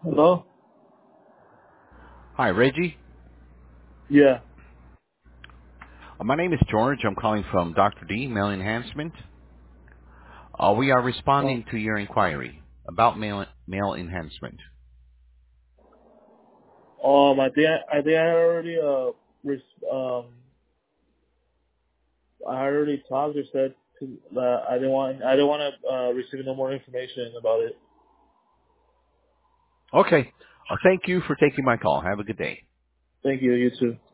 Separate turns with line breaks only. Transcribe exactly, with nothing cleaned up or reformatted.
Hello?
Hi, Reggie.
Yeah.
Uh, my name is George. I'm calling from Doctor D, Male Enhancement. Uh, we are
Oh,
responding to your inquiry about male, male enhancement.
um, I think I, I think I already uh, res- um, I already talked or said to, that I didn't want I didn't want to uh, receive no more information about it.
Okay. Uh, thank you for taking my call. Have a good day.
Thank you. You too.